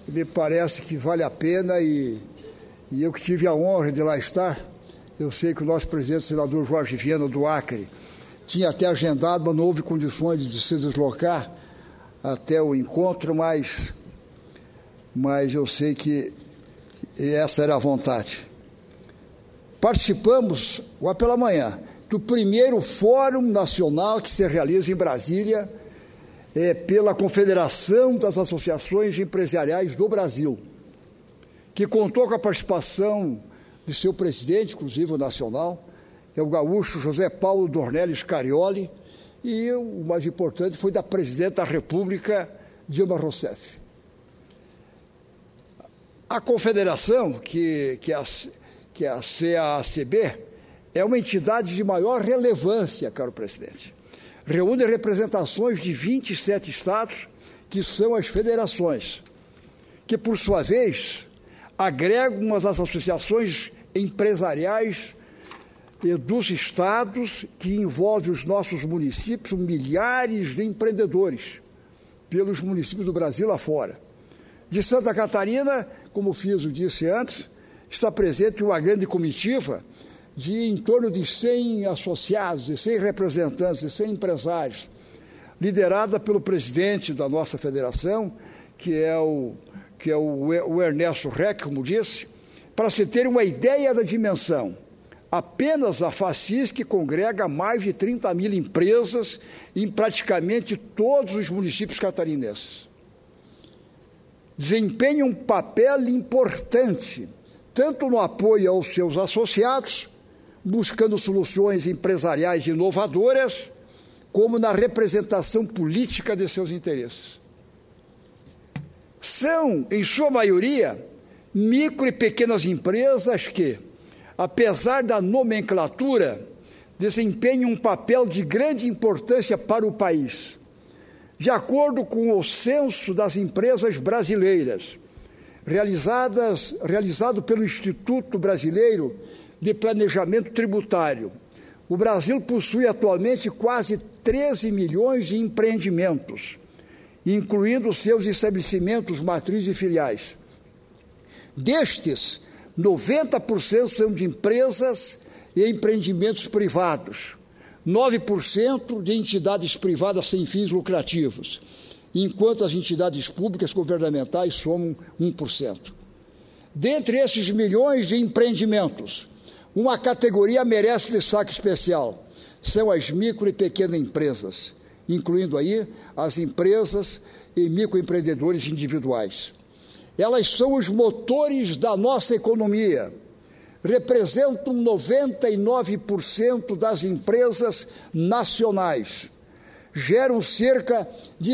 me parece que vale a pena e eu que tive a honra de lá estar, eu sei que o nosso presidente, senador Jorge Viana, do Acre, tinha até agendado, mas não houve condições de se deslocar até o encontro, mas eu sei que essa era a vontade. Participamos, lá pela manhã, do primeiro Fórum Nacional que se realiza em Brasília, pela Confederação das Associações Empresariais do Brasil, que contou com a participação de seu presidente, inclusive o nacional, que é o gaúcho José Paulo Dornelles Carioli, e o mais importante foi da presidenta da República, Dilma Rousseff. A confederação, que é a CACB, é uma entidade de maior relevância, caro presidente. Reúne representações de 27 estados, que são as federações, que, por sua vez, agregam as associações empresariais dos estados, que envolve os nossos municípios, milhares de empreendedores, pelos municípios do Brasil afora. De Santa Catarina, como o Fiso disse antes, está presente uma grande comitiva de em torno de 100 associados, de 100 representantes, de 100 empresários, liderada pelo presidente da nossa federação, que é o Ernesto Reck, como disse. Para se ter uma ideia da dimensão, apenas a FACISC congrega mais de 30 mil empresas em praticamente todos os municípios catarinenses. Desempenha um papel importante, tanto no apoio aos seus associados, buscando soluções empresariais inovadoras, como na representação política de seus interesses. São, em sua maioria, micro e pequenas empresas que, apesar da nomenclatura, desempenham um papel de grande importância para o país. De acordo com o Censo das Empresas Brasileiras, realizado pelo Instituto Brasileiro de Planejamento Tributário, o Brasil possui atualmente quase 13 milhões de empreendimentos, incluindo seus estabelecimentos matrizes e filiais. Destes, 90% são de empresas e empreendimentos privados, 9% de entidades privadas sem fins lucrativos, enquanto as entidades públicas governamentais somam 1%. Dentre esses milhões de empreendimentos, uma categoria merece destaque especial, são as micro e pequenas empresas, incluindo aí as empresas e microempreendedores individuais. Elas são os motores da nossa economia, representam 99% das empresas nacionais, geram cerca de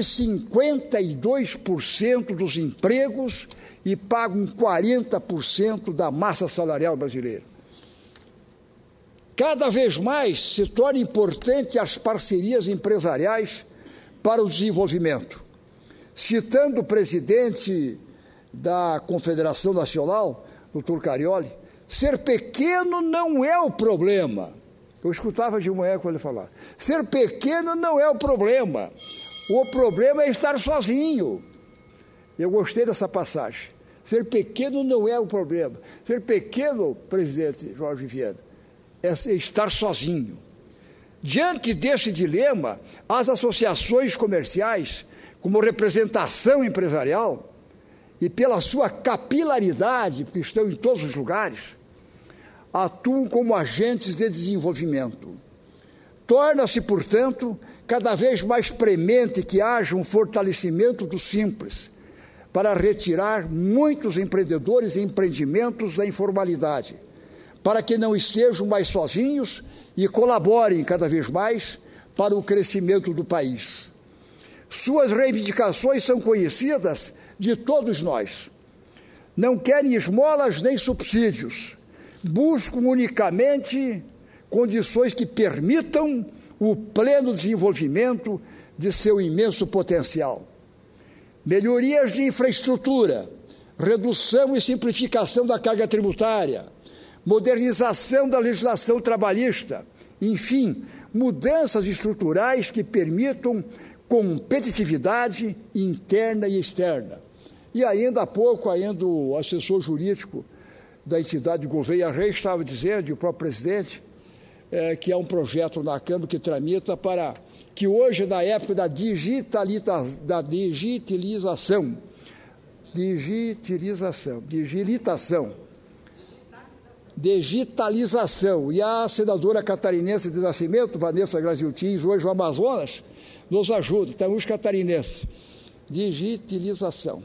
52% dos empregos e pagam 40% da massa salarial brasileira. Cada vez mais se torna importante as parcerias empresariais para o desenvolvimento. Citando o presidente da Confederação Nacional, doutor Carioli, ser pequeno não é o problema. Eu escutava de manhã quando ele falava. Ser pequeno não é o problema é estar sozinho. Eu gostei dessa passagem. Ser pequeno não é o problema. Ser pequeno, presidente Jorge Viana, é estar sozinho. Diante desse dilema, as associações comerciais, como representação empresarial, e pela sua capilaridade, porque estão em todos os lugares, atuam como agentes de desenvolvimento. Torna-se, portanto, cada vez mais premente que haja um fortalecimento do simples, para retirar muitos empreendedores e empreendimentos da informalidade, para que não estejam mais sozinhos e colaborem cada vez mais para o crescimento do país. Suas reivindicações são conhecidas de todos nós. Não querem esmolas nem subsídios, buscam unicamente condições que permitam o pleno desenvolvimento de seu imenso potencial. Melhorias de infraestrutura, redução e simplificação da carga tributária, modernização da legislação trabalhista, enfim, mudanças estruturais que permitam competitividade interna e externa, E ainda há pouco, ainda o assessor jurídico da entidade Gouveia Reis estava dizendo, e o próprio presidente, que é um projeto na Câmara que tramita para que hoje, na época da digitalização, e a senadora catarinense de nascimento, Vanessa Graziotin, hoje o Amazonas, nos ajuda, então os catarinenses, digitalização.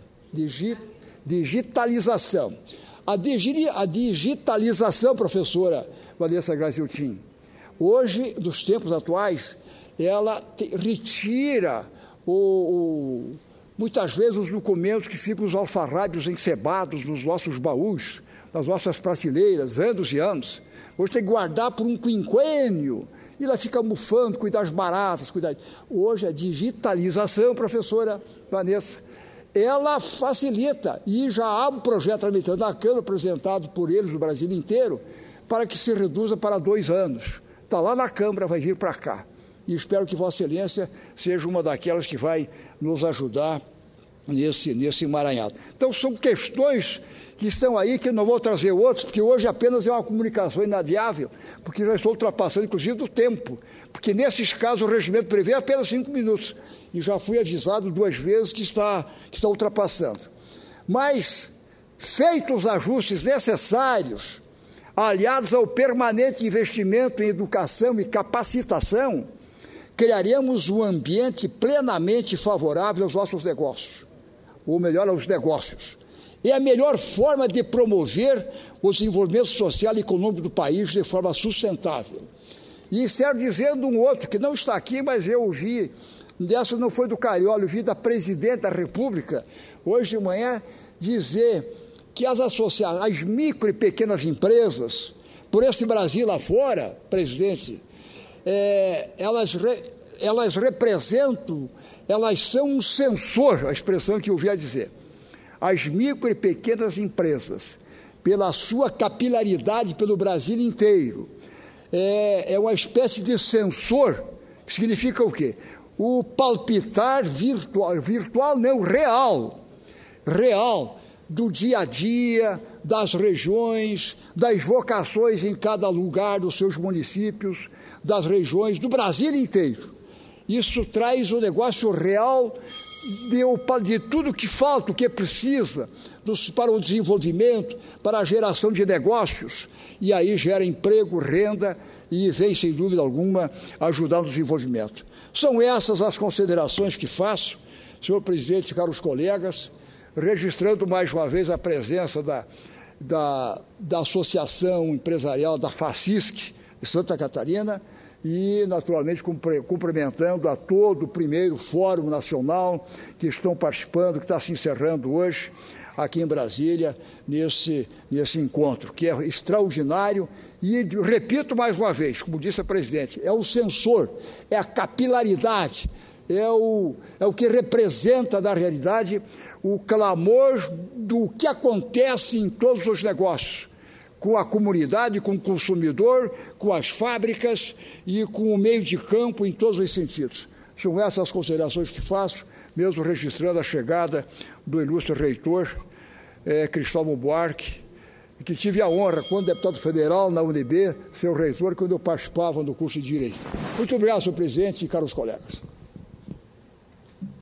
A digitalização, professora Vanessa Graziotin, hoje, nos tempos atuais, ela retira muitas vezes os documentos que ficam os alfarrábios encebados nos nossos baús, nas nossas prateleiras, anos e anos. Hoje tem que guardar por um quinquênio, e ela fica mufando, cuidar das baratas, cuidar... Hoje a digitalização, professora Vanessa, ela facilita, e já há um projeto tramitando na Câmara, apresentado por eles no Brasil inteiro, para que se reduza para 2 anos. Está lá na Câmara, vai vir para cá. E espero que Vossa Excelência seja uma daquelas que vai nos ajudar nesse emaranhado. Então, são questões que estão aí, que eu não vou trazer outros, porque hoje apenas é uma comunicação inadiável, porque já estou ultrapassando, inclusive, do tempo, porque nesses casos o regimento prevê apenas 5 minutos, e já fui avisado 2 vezes que está ultrapassando. Mas, feitos os ajustes necessários, aliados ao permanente investimento em educação e capacitação, criaremos um ambiente plenamente favorável aos nossos negócios, ou melhor, aos negócios. É a melhor forma de promover o desenvolvimento social e econômico do país de forma sustentável. E encerro dizendo um outro, que não está aqui, mas eu ouvi, dessa não foi do Cariola, eu vi da Presidente da República, hoje de manhã, dizer que as micro e pequenas empresas, por esse Brasil lá fora, presidente, elas representam, elas são um sensor, a expressão que eu ouvi dizer. As micro e pequenas empresas, pela sua capilaridade pelo Brasil inteiro, é uma espécie de sensor, que significa o quê? O palpitar virtual não, real, do dia a dia, das regiões, das vocações em cada lugar dos seus municípios, das regiões, do Brasil inteiro. Isso traz o negócio real de tudo que falta, o que precisa para o desenvolvimento, para a geração de negócios, e aí gera emprego, renda, e vem, sem dúvida alguma, ajudar no desenvolvimento. São essas as considerações que faço, senhor presidente e caros colegas, registrando mais uma vez a presença da Associação Empresarial da FACISC de Santa Catarina, e, naturalmente, cumprimentando a todo o primeiro Fórum Nacional que estão participando, que está se encerrando hoje aqui em Brasília, nesse encontro, que é extraordinário, e repito mais uma vez, como disse a presidente, é o sensor, é a capilaridade, é o que representa, na realidade, o clamor do que acontece em todos os negócios, com a comunidade, com o consumidor, com as fábricas e com o meio de campo em todos os sentidos. São essas as considerações que faço, mesmo registrando a chegada do ilustre reitor Cristóvão Buarque, que tive a honra, quando deputado federal na UNB, ser o reitor quando eu participava do curso de Direito. Muito obrigado, senhor presidente e caros colegas.